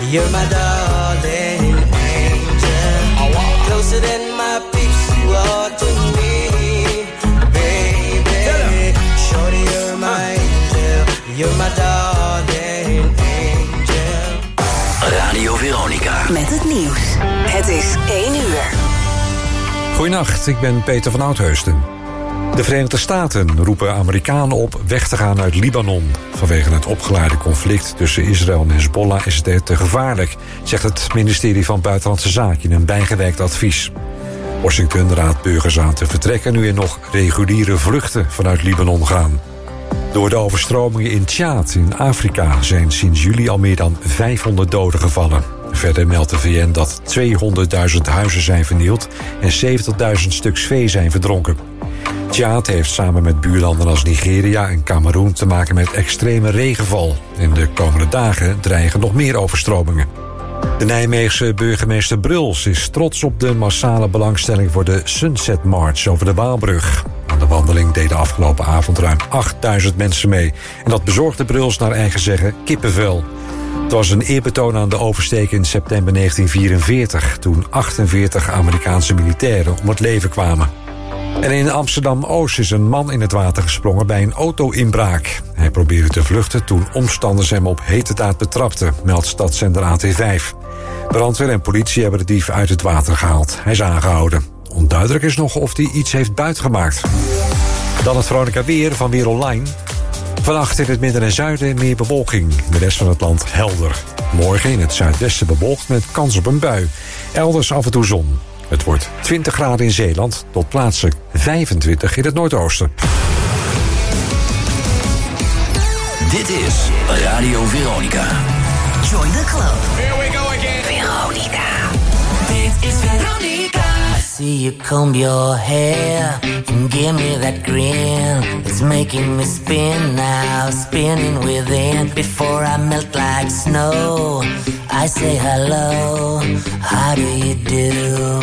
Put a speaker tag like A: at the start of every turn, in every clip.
A: You're my darling angel, closer than my peeps you are to me, baby. Shorty, you're my angel, you're my darling angel.
B: Radio Veronica.
C: Met het nieuws. Het is 1 uur.
D: Goedenacht, ik ben Peter van Oudheusden. De Verenigde Staten roepen Amerikanen op weg te gaan uit Libanon. Vanwege het opgeleide conflict tussen Israël en Hezbollah is het te gevaarlijk, zegt het ministerie van Buitenlandse Zaken in een bijgewerkt advies. Washington raadt burgers aan te vertrekken nu er nog reguliere vluchten vanuit Libanon gaan. Door de overstromingen in Tjaad in Afrika zijn sinds juli al meer dan 500 doden gevallen. Verder meldt de VN dat 200.000 huizen zijn vernield en 70.000 stuks vee zijn verdronken. Tjaad heeft samen met buurlanden als Nigeria en Kameroen te maken met extreme regenval. En de komende dagen dreigen nog meer overstromingen. De Nijmeegse burgemeester Bruls is trots op de massale belangstelling voor de Sunset March over de Waalbrug. Aan de wandeling deden afgelopen avond ruim 8000 mensen mee. En dat bezorgde Bruls naar eigen zeggen kippenvel. Het was een eerbetoon aan de oversteek in september 1944... toen 48 Amerikaanse militairen om het leven kwamen. En in Amsterdam-Oost is een man in het water gesprongen bij een auto-inbraak. Hij probeerde te vluchten toen omstanders hem op heterdaad betrapten, meldt stadszender AT5. Brandweer en politie hebben de dief uit het water gehaald. Hij is aangehouden. Onduidelijk is nog of hij iets heeft buitgemaakt. Dan het Veronica weer van Weer Online. Vannacht in het midden en zuiden meer bewolking. In de rest van het land helder. Morgen in het zuidwesten bewolkt met kans op een bui. Elders af en toe zon. Het wordt 20 graden in Zeeland tot plaatselijk 25 in het noordoosten.
B: Dit is Radio Veronica.
C: Join the club.
A: Here we go again.
C: Veronica.
A: Dit is Veronica.
E: I see you comb your hair and give me that grin. It's making me spin now, spinning within. Before I melt like snow, I say hello, how do you do?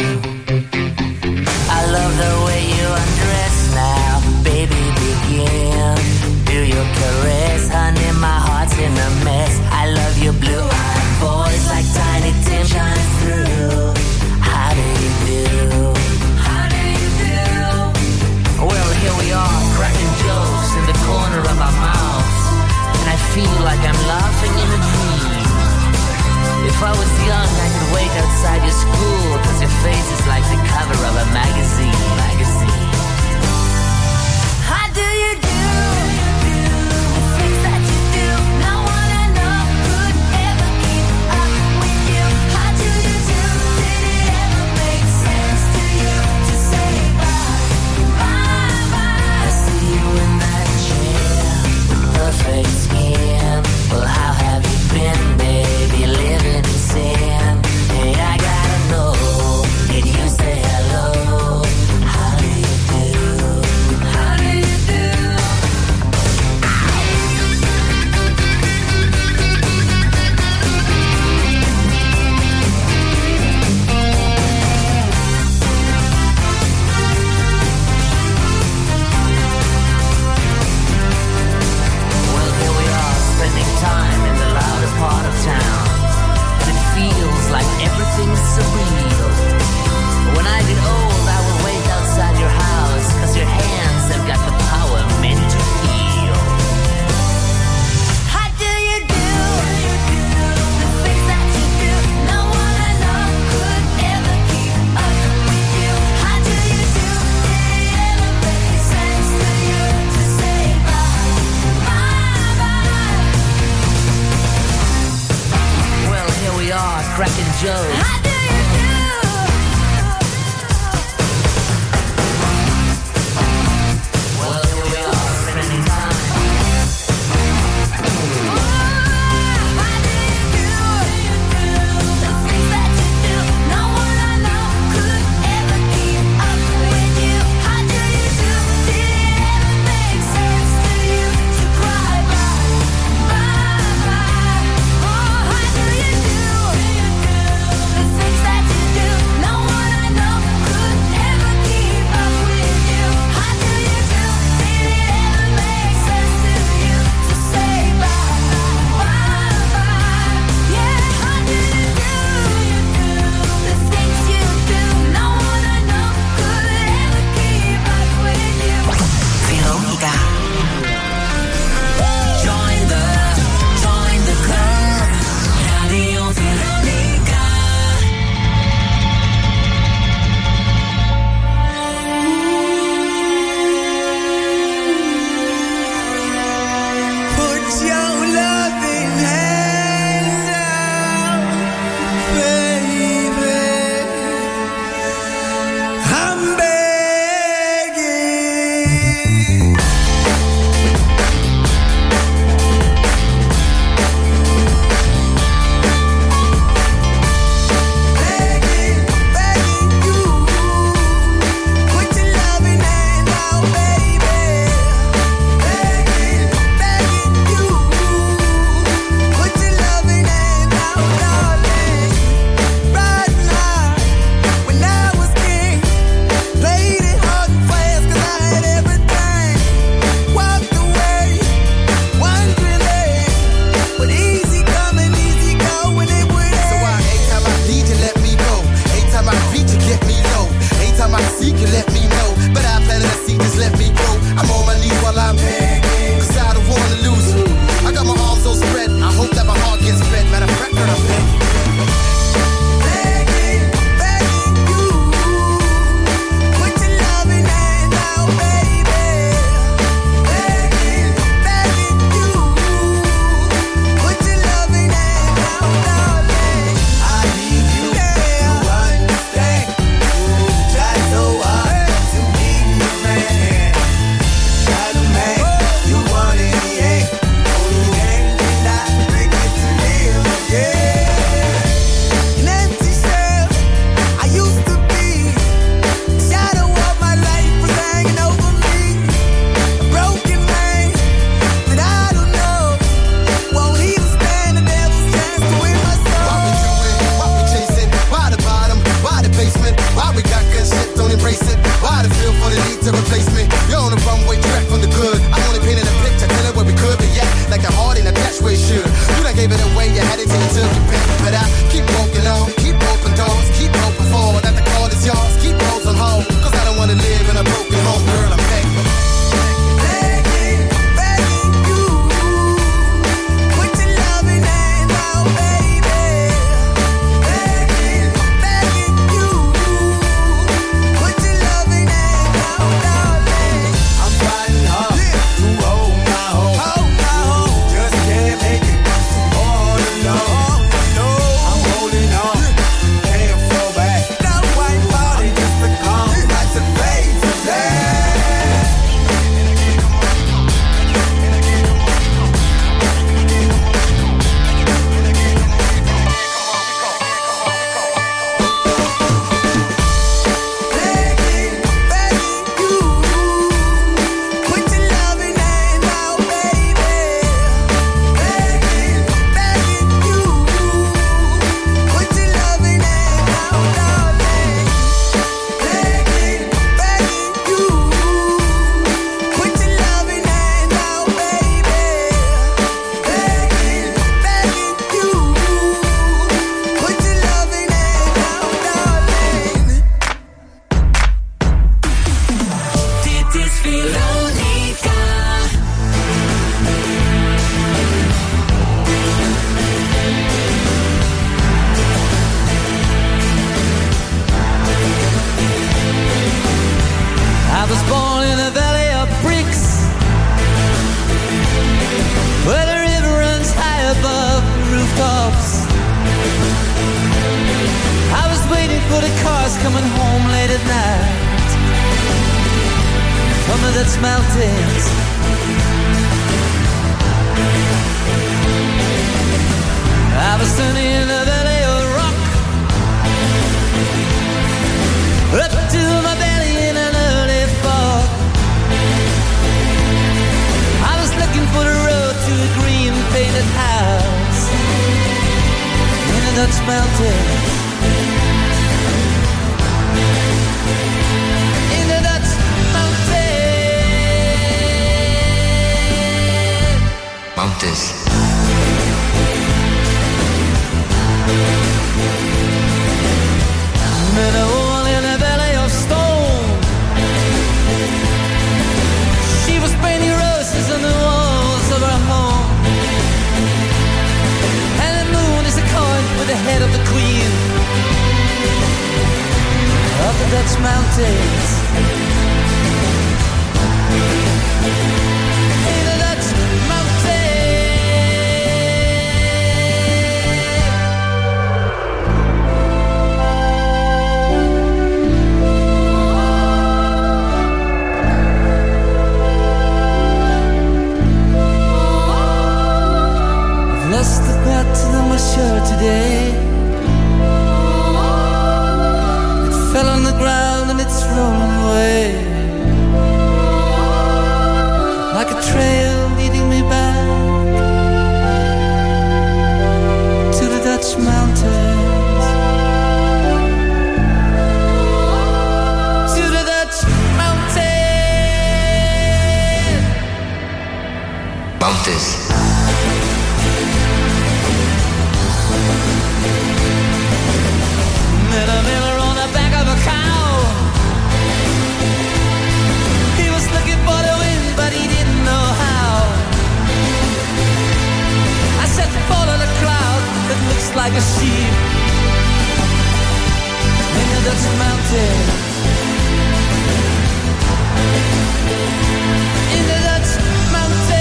E: I love the way you undress now, baby begin. Do your caress, honey, my heart's in a mess. I love your blue-eyed voice like Tiny Tim shining through. How do you do? How do you do? Well, here we are, cracking jokes in the corner of our mouths, and I feel like I'm laughing in a dream. If I was young, I could wait outside your school, 'cause your face is like the cover of a magazine. How do you do? The things that you do, no one I know could ever keep up with you. How do you do? Did it ever make sense to you to say bye, bye, bye? I see you in that chair, perfect skin. Well, how have you been, baby? Living in sin. Hey, I gotta know, did you say hello? How do you do? How do you do? Well, here we are, spending time in the louder part of town, and it feels like everything's surreal. When I get old, I will wait outside your house, 'cause your hands have got the power meant to heal. How do you do? The things that you do, no one I know could ever keep up with you. How do you do? Did it ever make sense to you to say bye, bye, bye? Well, here we are, cracking jokes. How do you do? Well, here we are, spending time. How do you do? The things that you do, no one I know could ever keep up with you. How do you do? Did it ever make sense to you to cry bye, bye, bye? Oh, how do you do? The things that
A: Dutch mountains. I was standing in the valley of rock, up to my belly in an early fog. I was looking for the road to a green painted house in the Dutch mountains. In the Dutch mountains. Met a woman in a valley of stone. She was painting roses on the walls of her home. And the moon is a coin with the head of the queen of the Dutch mountains. In the Dutch mountains. Lost the path of my shirt today. It fell on the ground and it's rolling away, like a trail leading me back to the Dutch mountains. To the Dutch mountains. Met a miller on the back of a cow. He was looking for the wind, but he didn't know how. I said, follow the cloud that looks like a sheep in the Dutch mountains. In the Dutch mountains.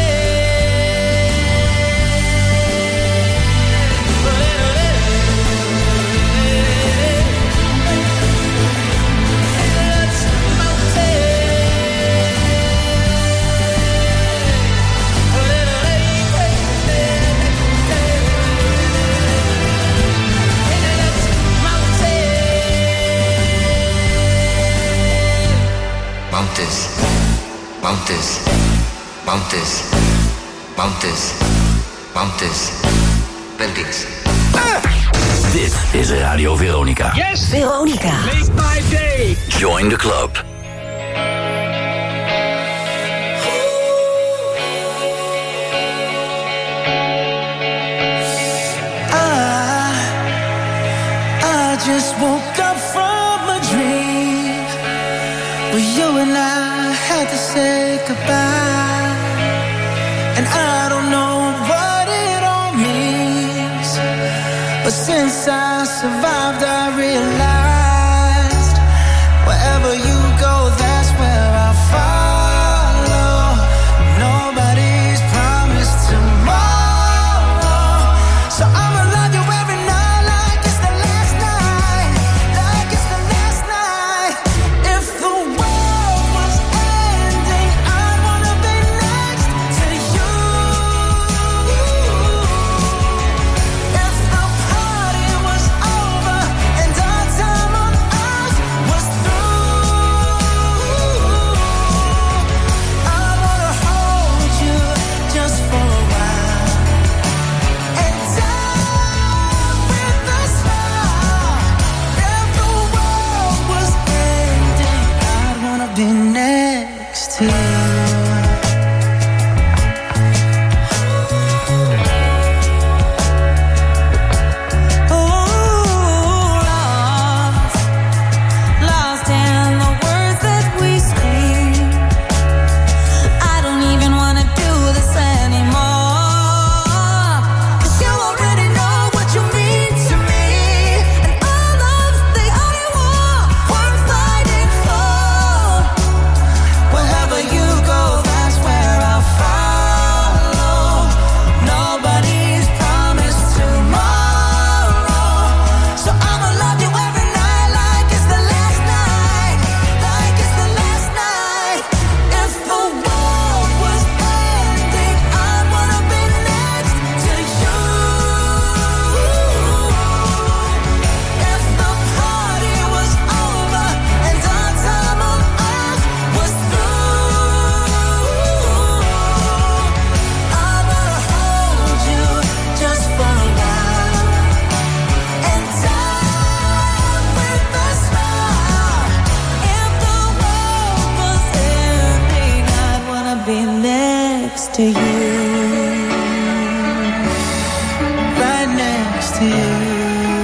A: Mountains, mountains, mountains, mountains, buildings.
B: Dit is Radio Veronica.
C: Yes! Veronica.
B: Make my day. Join the club.
A: I just woke up from a dream where you and I had to say goodbye, and I don't know what it all means, but since I survived I realized wherever you go, that's where I'll follow. Nobody's promised tomorrow, so I'ma love you every night like it's the last night, like it's the last night. If the world was ending, I'd wanna be next to you. If the party was over and our time on earth was through, I wanna hold you just for a while and die with a smile. If the world was ending, I'd wanna be next to you. Lost in the words that we scream. I don't even wanna do this anymore, 'cause you already know what you mean to me, and all of the only war worth fighting for. Wherever you to you.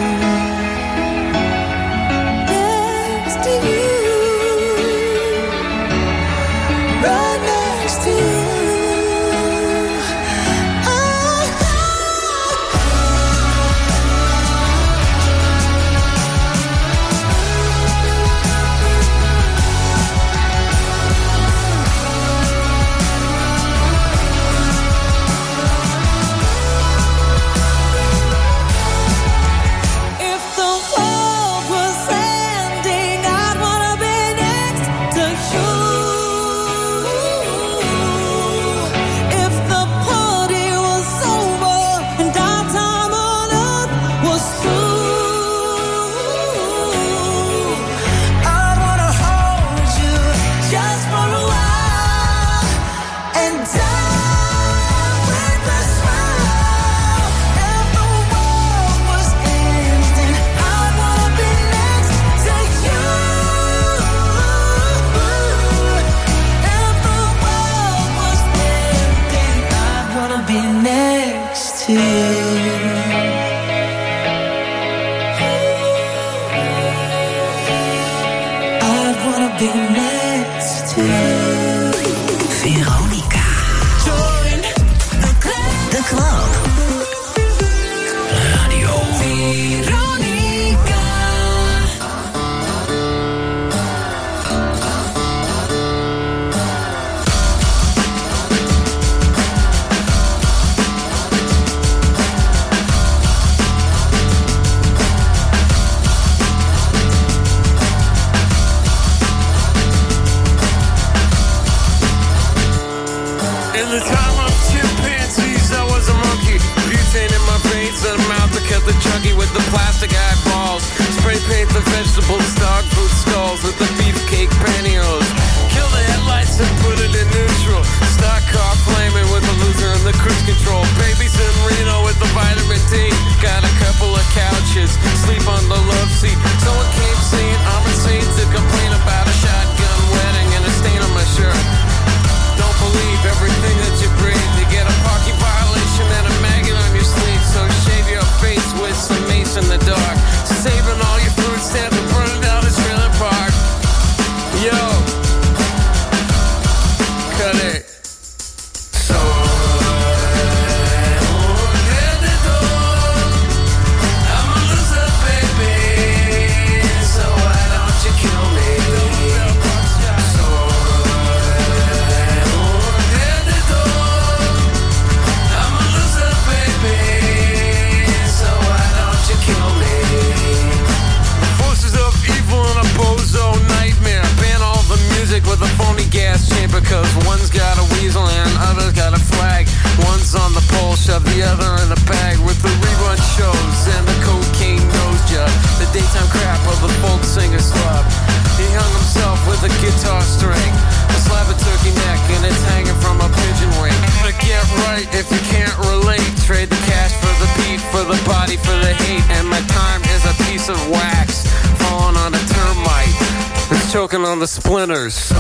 F: Choking on the splinters.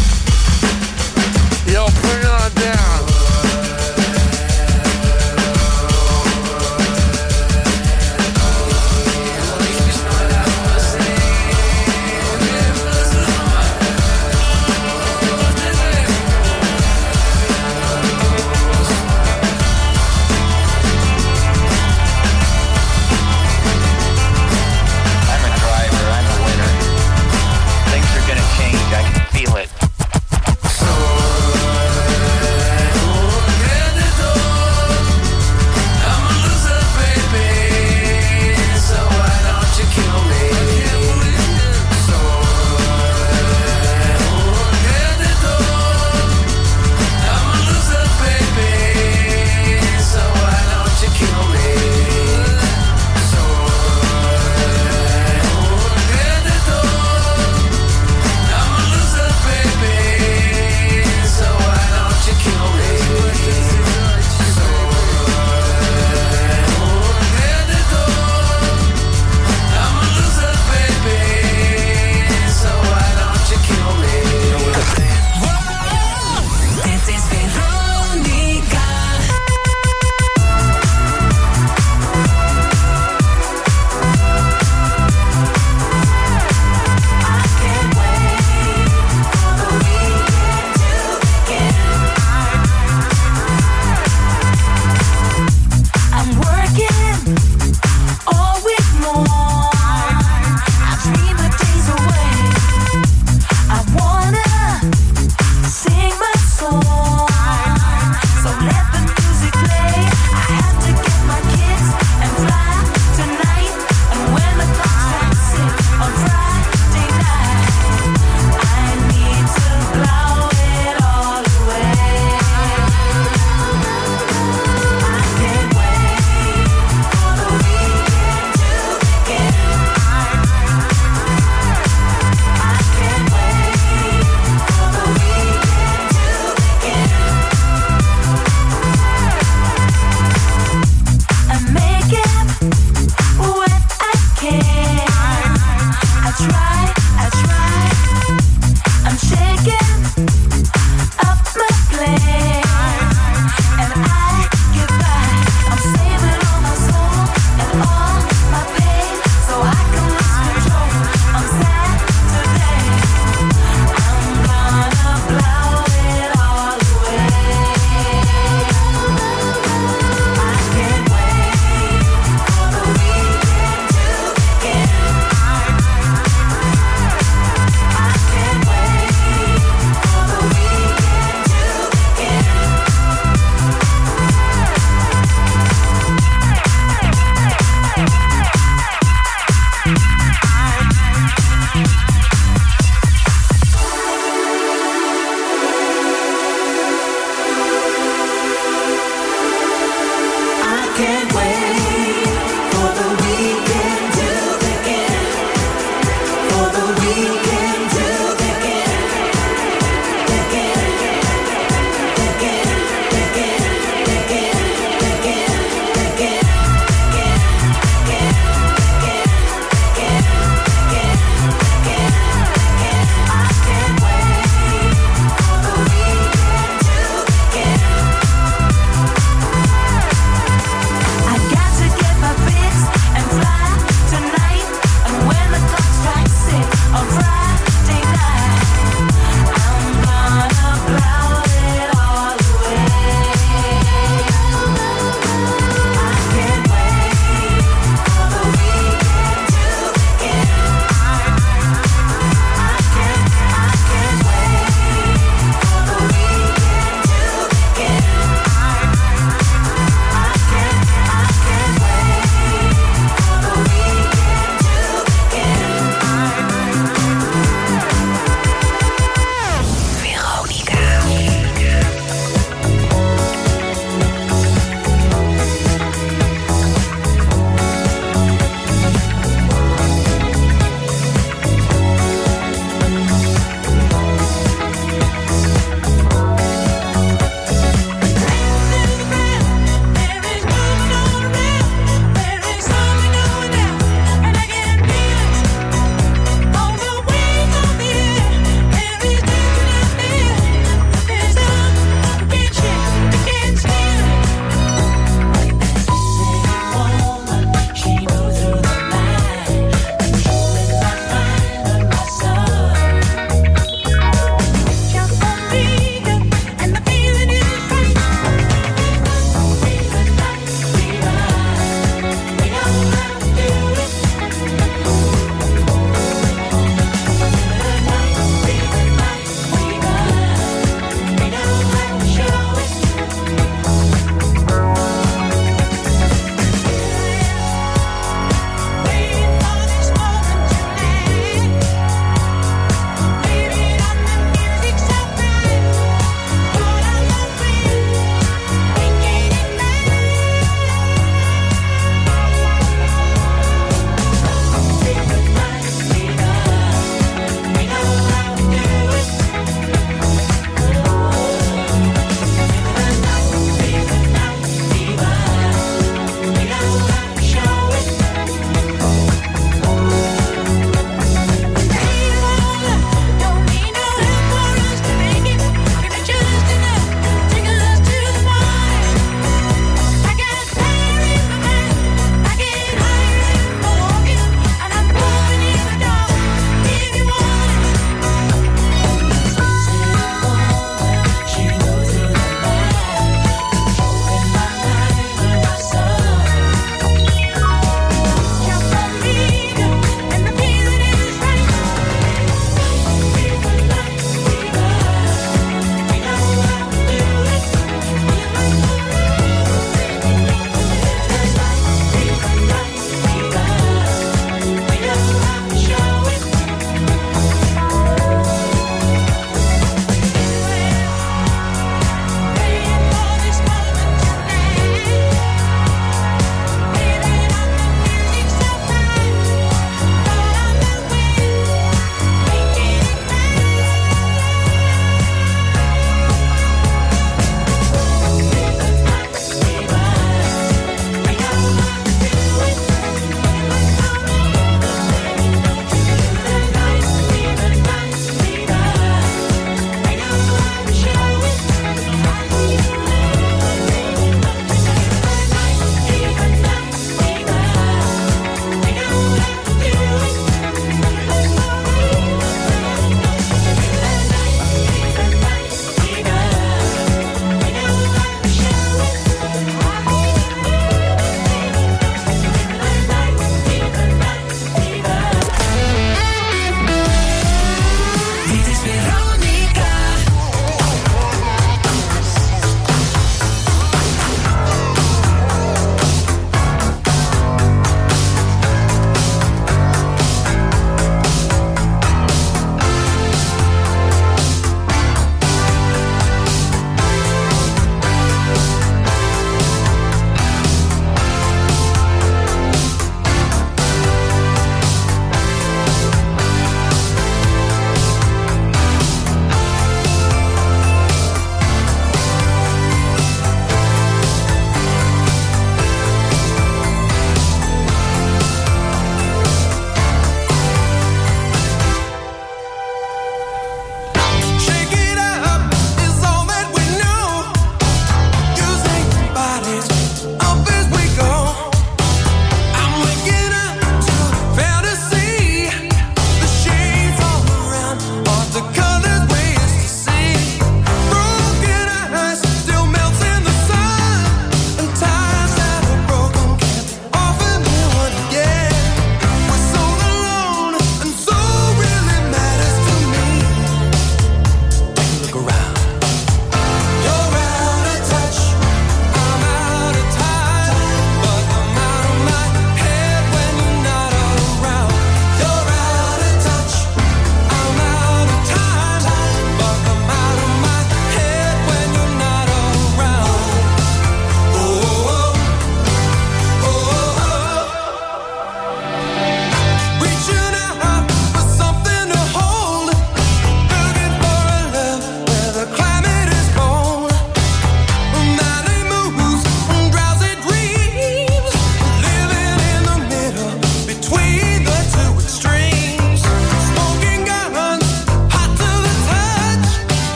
A: Yo, bring it on down.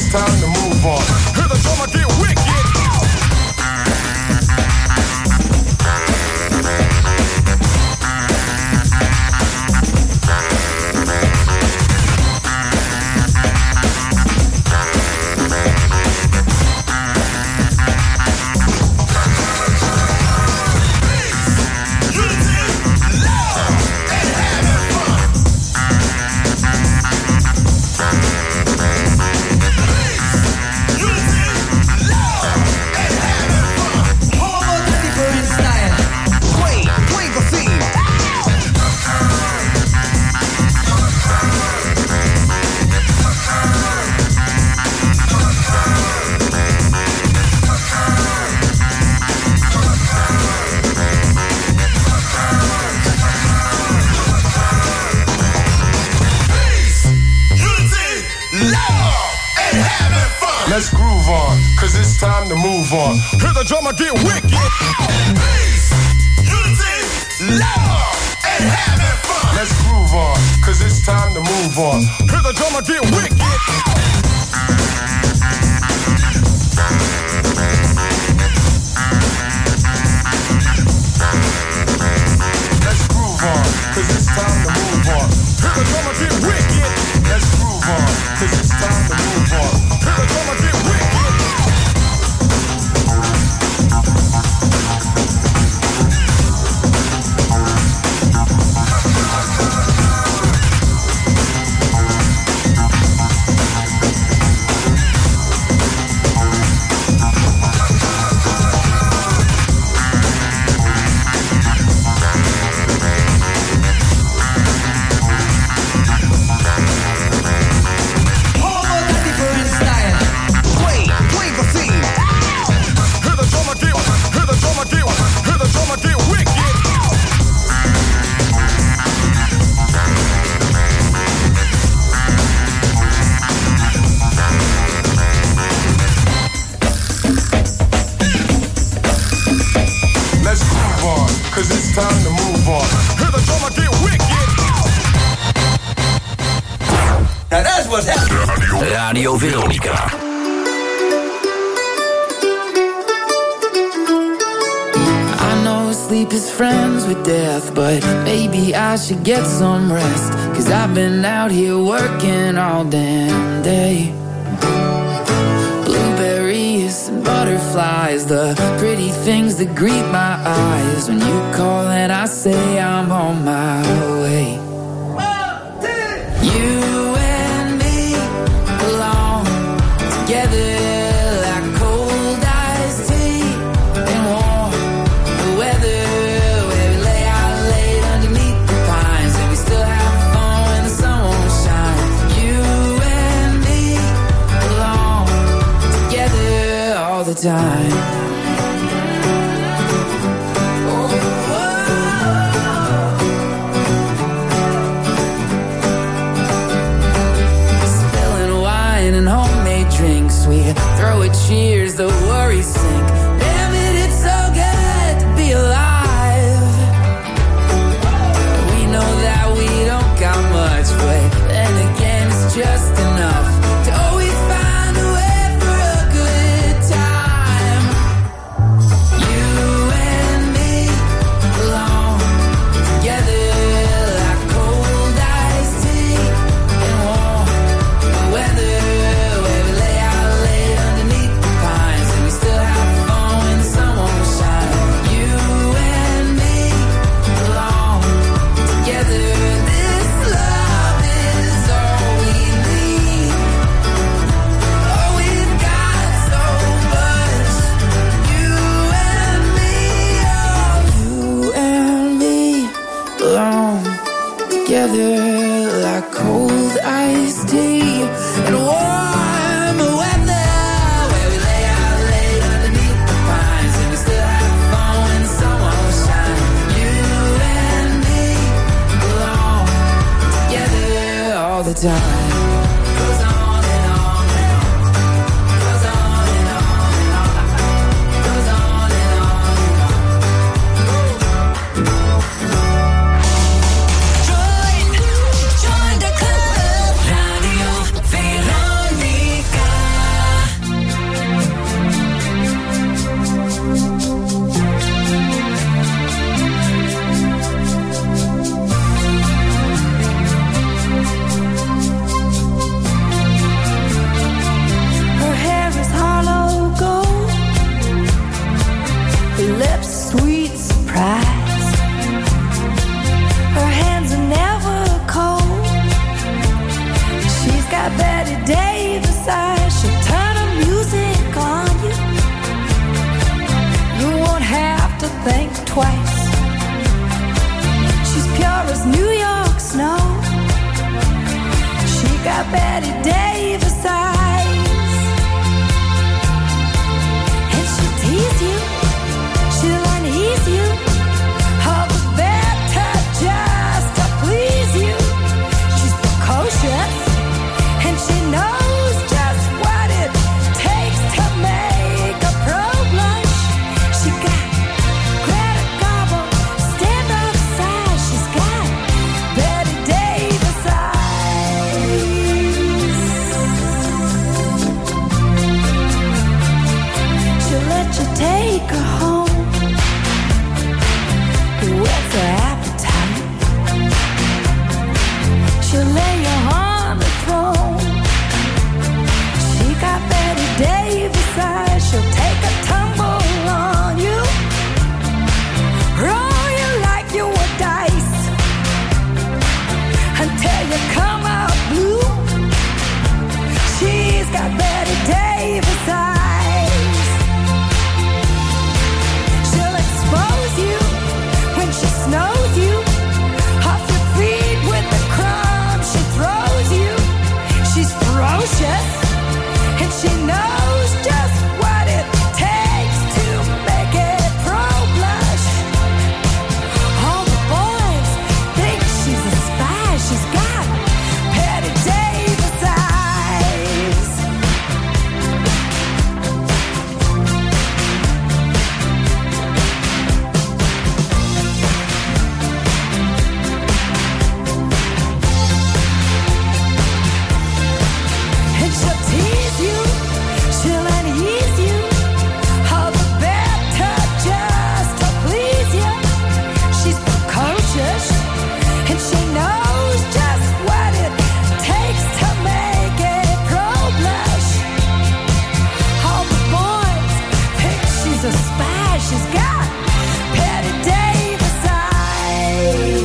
G: it's time to move on. Hear the drummer get wicked. Let's groove on, cause it's time to move on. Hear the drummer get wicked. Peace, unity, love, and having fun. Let's groove on, cause it's time to move on. Hear the drummer get wicked. Let's groove on, cause it's time to move on. Hear the drummer get wicked. Let's groove on, cause it's time to move on. Hear the drummer get wicked. Cause it's time to move on. Hear the drummer get wicked.
B: Now that's what's happening. Radio Veronica.
A: I know sleep is friends with death, but maybe I should get some rest. Cause I've been out here working all damn day. Blueberries and butterflies, the pretty things that greet my eyes. When you call and I say I'm on my way. You and me belong together like cold iced tea and warm weather, where we lay out late underneath the pines and we still have fun when the sun won't shine. You and me belong together all the time. We throw a cheers, the worries sink. Damn it, it's so good to be alive. We know that we don't got much, but then again it's just enough to always find a way for a good time. You and me belong together like cold iced tea and warm weather. Together like cold iced tea and warm weather, where we lay out late underneath the pines and we still have fun when the sun won't shine. You and me belong together all the time. Goes on and on and on. Goes on and on and on. Goes on and on and on.
C: Join the club. Radio Veronica.
H: got Betty Davis eyes, and she'll tease you, she'll unease you, all the better just to please you. She's precocious, and she knows just what it takes to make a pro blush. She got Greta Garbo, stand-up size. She's got Betty Davis eyes. She'll let you take her home, whet's her appetite. She'll lay you on the throne. She got Betty Davis eyes. She'll take a tumble on you, roll you like you were dice, until you come out blue. She's got Betty Davis eyes. She'll expose you when she snows you, off your feet with the crumbs she throws you. She's ferocious, and she knows just what it takes to make it pro blush. All the boys think she's a spy. She's got Betty Davis eyes. And she'll tease you, she'll unease you, all the better just to please you. She's precocious, and she knows just what it takes to make it pro blush. All the boys think she's a spy. She's got Betty Davis eyes.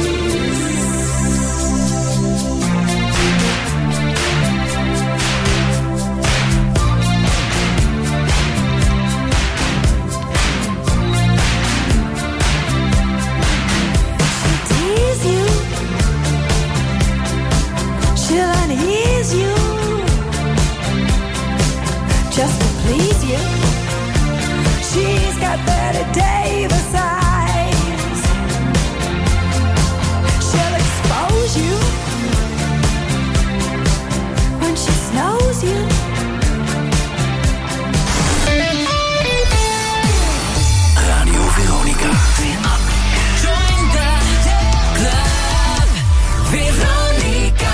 H: She'll tease you, she'll unease you, just to please you. She's got Betty Davis eyes. She'll expose you when she snows you.
B: Radio Veronica.
E: Join the club, Veronica.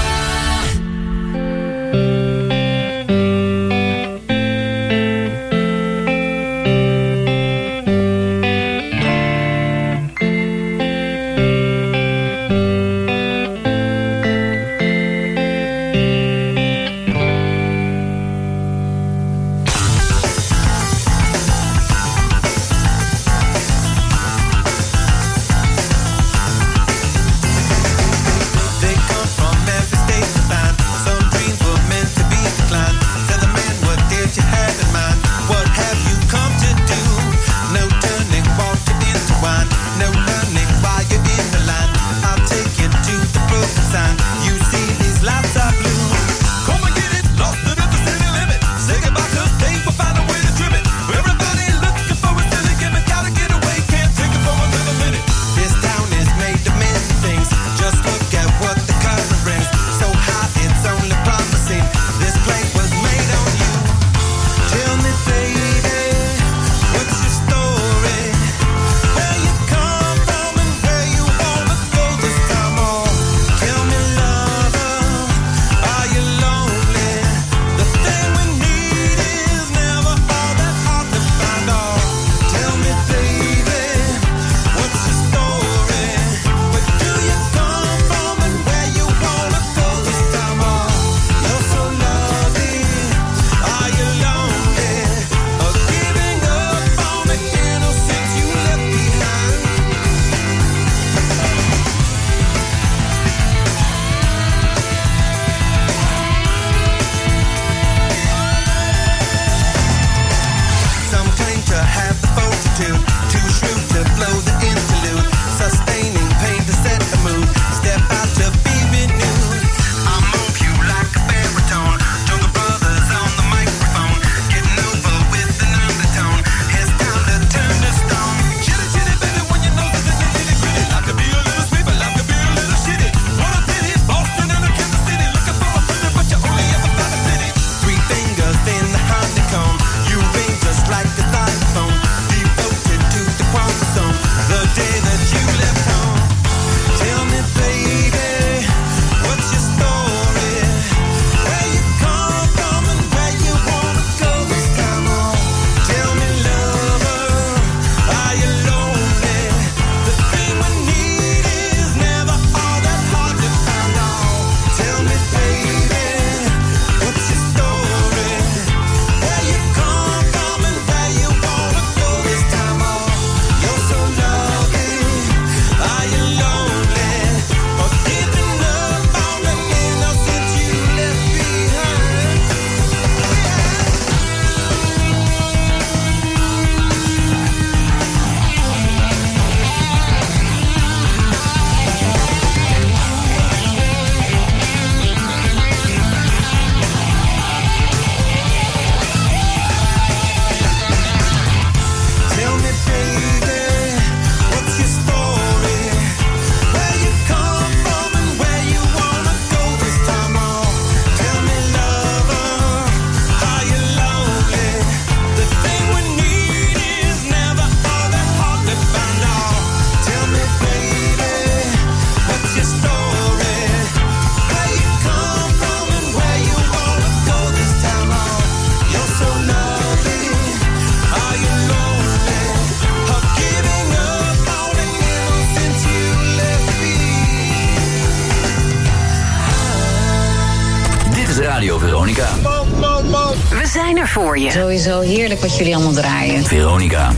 B: Radio Veronica.
C: We zijn er voor je.
I: Sowieso heerlijk wat jullie allemaal draaien.
B: Veronica.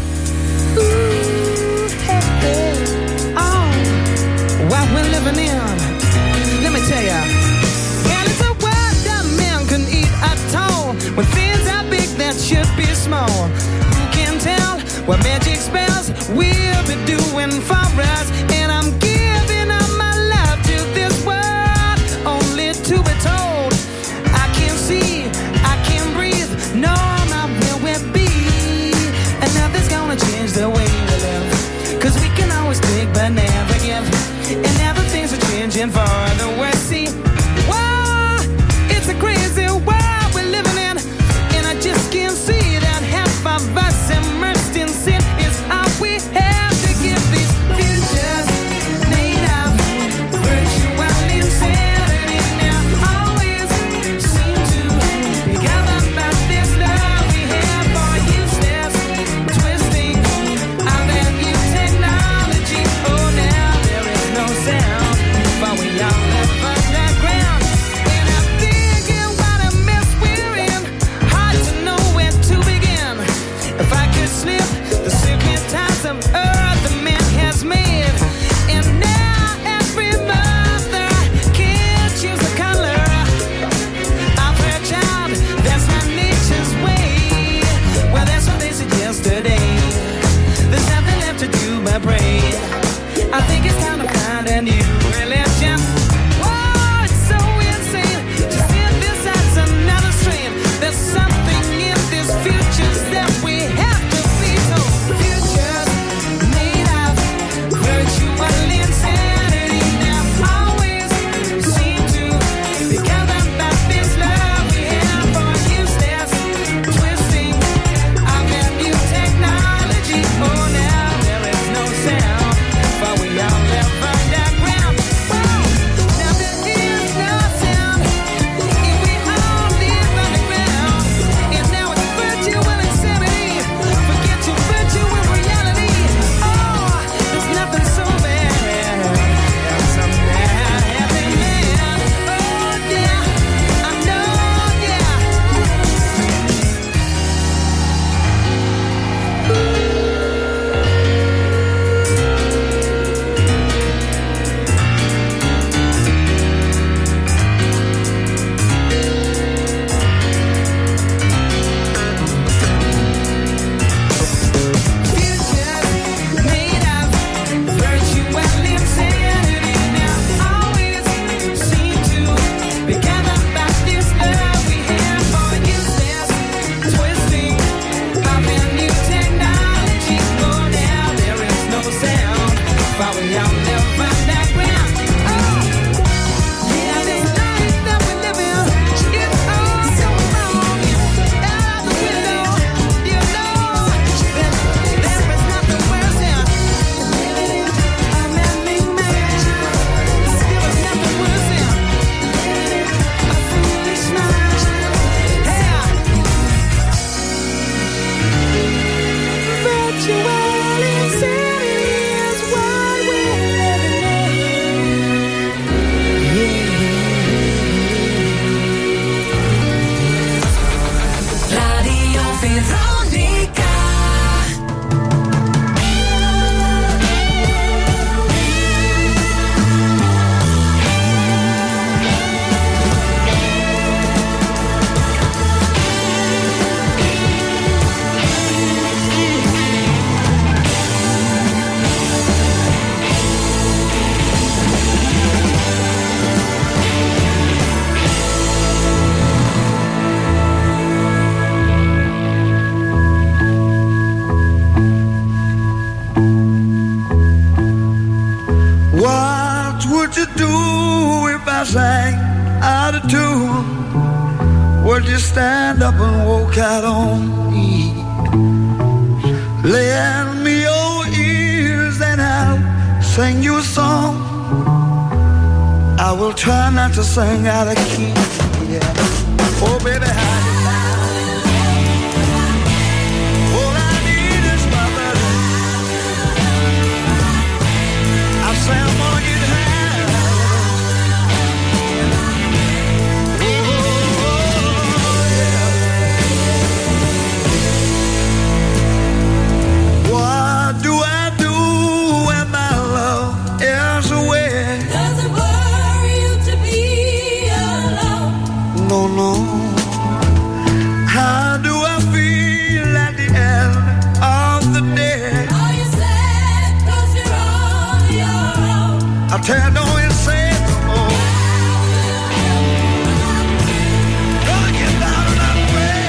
A: What we're living in, let me tell ya. And it's a world that man can eat at all. When things are big that should be small. Who can tell what magic spells we'll be doing for us? And I'm giving up my love to this world, only to be told I can't see, I can't breathe, no, not where we'll be. And nothing's gonna change the way we live, 'cause we can always take but never give. And now the things are changing for the worse. See, wow, it's a crazy world we're living in, and I just can't see that half of us immersed in sin is all we have to give these futures made of virtual insanity. Now always seem to be gathered about this love we have for useless twisting of that new technology. Oh, now there is no sound, but we all live underground. And I'm thinking what a mess we're in. Hard to know where to begin. If I could slip the circuit ties of earth the man has made, and now every mother can choose a color of her child. That's not nature's way. Well, that's what they said yesterday. There's nothing left to do but pray. I think it's time to find a new religion. Oh, it's so insane to synthesize another strain. There's something in this future that we have to be told. Futures made of virtual insanity. Now always seem to be gathered about this love we have for useless twisting of that new technology. Oh, now there is no sound, but we all live underground. Whoa, now there is no sound, and we all live underground. And now it's virtual insanity. Forget your virtual reality. Oh, there's nothing so bad as some bad happy man. Oh yeah, I know, yeah. Futures made of virtual insanity. Now always seem to be gathered about this love we have for useless twisting of that new technology. Oh, now there is no sound, but we all live underground. Oh, yeah, this life that we live in is all so wrong. Out the window, you know that there is nothing worse than living in a man-made man. There is nothing worse than living in a foolish mind. Yeah. Virtual insanity is what we're living in.
C: Radio Veronica.
J: What would you do if I sang out of tune? Would you stand up and walk out on me? Lend me your ears and I'll sing you a song. I will try not to sing out of key. Yeah. Oh, baby, all I need is my love. I say I'm gonna get high. Oh, don't know. How do I feel at the end of the day?
H: Are you sad 'cause you're on your own?
J: I tell you, don't you say it no more. Gonna get down on that way.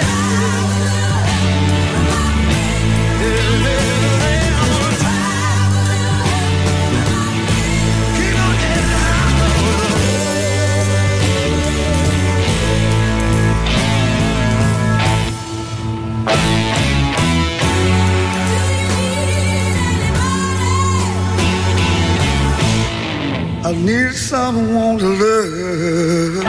J: Keep on getting down. I need someone to love.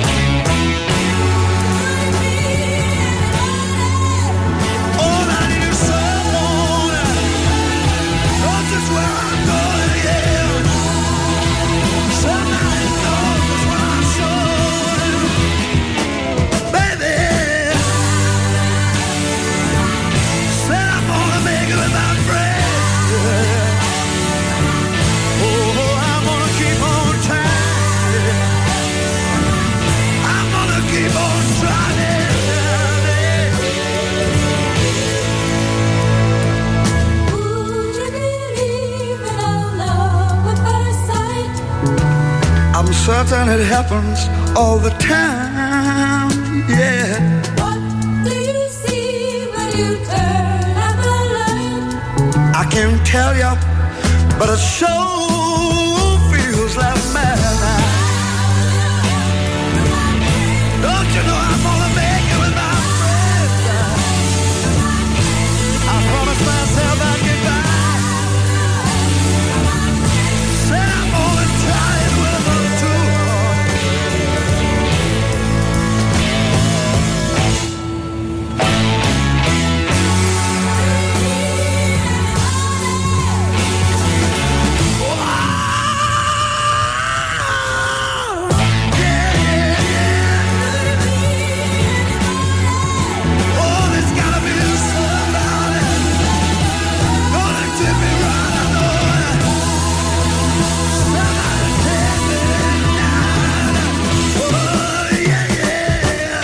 J: All I need is someone. Knows just where I'm going, yeah. Somebody knows just where I'm going. Baby, said I'm gonna make it with my friends. Oh, I'm gonna keep on trying. I'm gonna keep on trying.
H: Would you believe in a love at first sight?
J: I'm certain it happens all the time, yeah.
H: What do you see when you turn out the light?
J: I can't tell you, but it sure feels like madness. Don't you know I'm gonna make it with my friends? I promised myself I'd get back. Said I'm gonna try it with them too. Oh, there's gotta be somebody gonna tip me right, I know it. Somebody take me down. Oh, yeah, yeah.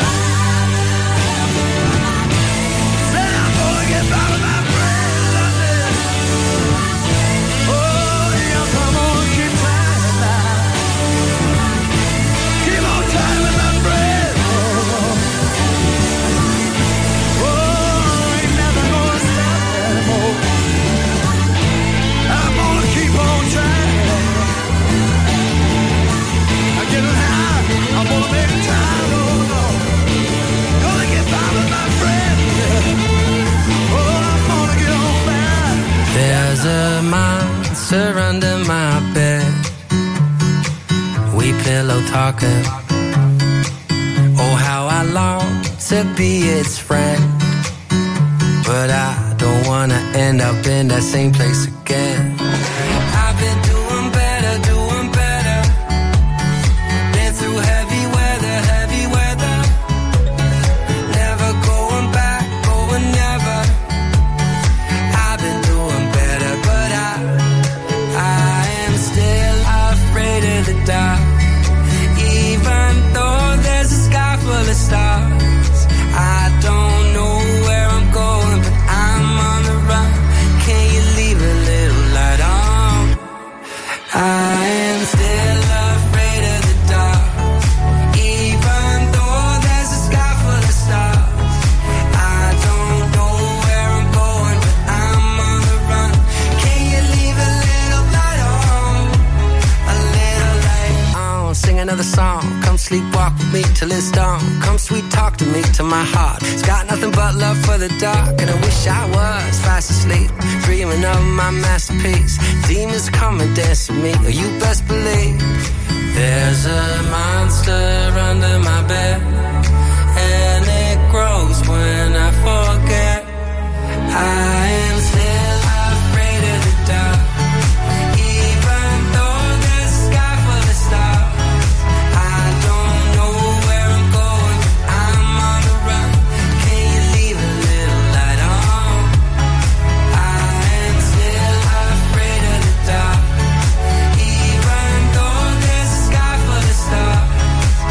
J: Said I'm gonna get by with my friends. Oh, yes, I'm gonna keep trying now. Keep on trying with my friends. Oh, ain't never gonna stop anymore. I'm gonna keep on trying. I'm getting high. I'm gonna make time. Oh, no. Gonna get by with my friends. Oh, I'm gonna get on back.
K: There's a monster under my bed. We pillow talking. Oh, how I long to be its friend. But I don't wanna end up in that same place again. I've been doing better, doing better. Been through heavy weather, heavy weather. Never going back, going never. I've been doing better, but I am still afraid of the dark. Even though there's a sky full of stars, I don't know where I'm going, but I'm on the run. Can you leave a little light on? I am still afraid of the dark. Even though there's a sky full of stars, I don't know where I'm going, but I'm on the run. Can you leave a little light on? A little light on. Sing another song. Come sleepwalk with me till it's dawn. Come sweet talk to me till my heart. It's got nothing but love for the dark. And I wish I was fast asleep, dreaming of my masterpiece. Demons come and dance with me, or you best believe. There's a monster under my bed, and it grows when I forget. I am still afraid of the dark. Even though there's a sky full of stars, I don't know where I'm going, but I'm on the run. Can you leave a little light on? I am still afraid of the dark. Even though there's a sky full of stars,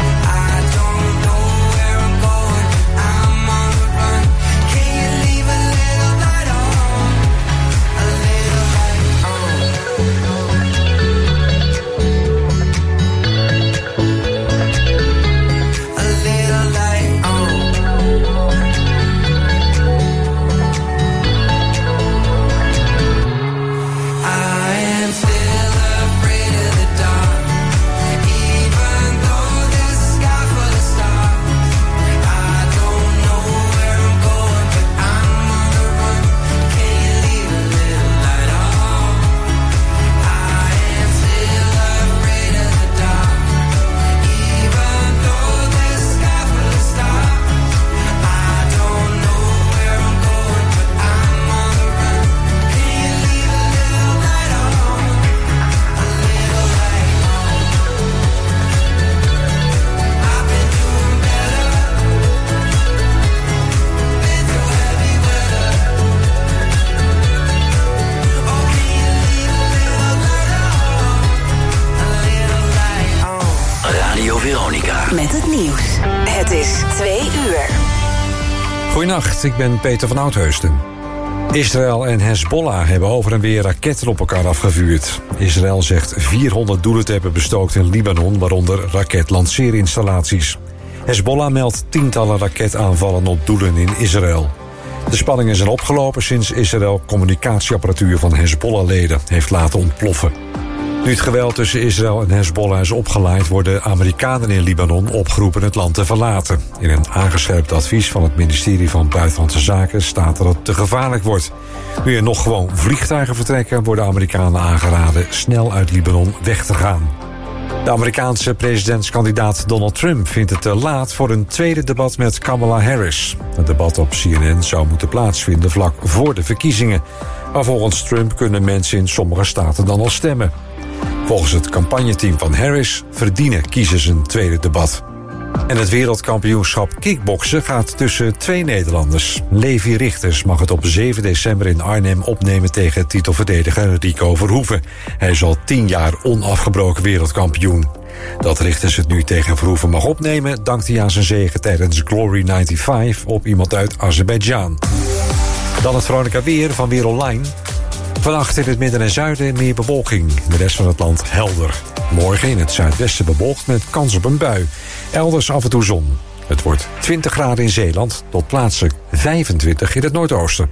B: Veronica.
C: Met het nieuws. Het is 2 uur.
D: Goedenacht, ik ben Peter van Oudheusden. Israël en Hezbollah hebben over en weer raketten op elkaar afgevuurd. Israël zegt 400 doelen te hebben bestookt in Libanon, waaronder raketlanceerinstallaties. Hezbollah meldt tientallen raketaanvallen op doelen in Israël. De spanningen zijn opgelopen sinds Israël communicatieapparatuur van Hezbollah-leden heeft laten ontploffen. Nu het geweld tussen Israël en Hezbollah is opgeleid, worden Amerikanen in Libanon opgeroepen het land te verlaten. In een aangescherpt advies van het ministerie van Buitenlandse Zaken staat dat het te gevaarlijk wordt. Nu er nog gewoon vliegtuigen vertrekken, worden Amerikanen aangeraden snel uit Libanon weg te gaan. De Amerikaanse presidentskandidaat Donald Trump vindt het te laat voor een tweede debat met Kamala Harris. Het debat op CNN zou moeten plaatsvinden vlak voor de verkiezingen. Maar volgens Trump kunnen mensen in sommige staten dan al stemmen. Volgens het campagneteam van Harris verdienen kiezers een tweede debat. En het wereldkampioenschap kickboksen gaat tussen 2 Nederlanders. Levi Richters mag het op 7 december in Arnhem opnemen tegen titelverdediger Rico Verhoeven. Hij is al 10 jaar onafgebroken wereldkampioen. Dat Richters het nu tegen Verhoeven mag opnemen, dankt hij aan zijn zege tijdens Glory 95 op iemand uit Azerbeidzjan. Dan het Veronica weer van Weer Online. Vannacht in het midden en zuiden meer bewolking. De rest van het land helder. Morgen in het zuidwesten bewolkt met kans op een bui. Elders af en toe zon. Het wordt 20 graden in Zeeland tot plaatselijk 25 in het noordoosten.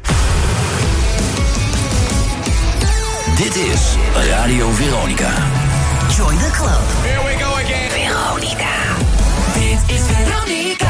B: Dit is Radio Veronica.
C: Join the club.
F: Here we go again.
C: Veronica. Dit is Veronica.